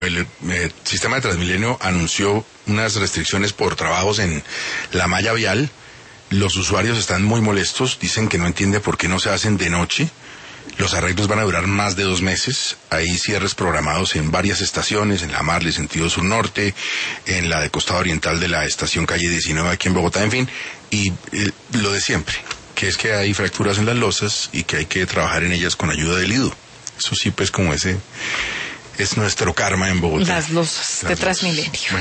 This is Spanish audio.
El sistema de Transmilenio anunció unas restricciones por trabajos en la malla vial. Los usuarios están muy molestos, dicen que no entiende por qué no se hacen de noche. Los arreglos van a durar más de 2 meses. Hay cierres programados en varias estaciones, en la Marle, sentido sur-norte, en la de costado oriental de la estación calle 19 aquí en Bogotá, en fin. Y lo de siempre, que es que hay fracturas en las losas y que hay que trabajar en ellas con ayuda del IDU. Eso sí, pues como ese es nuestro karma en Bogotá. Las losas de Transmilenio.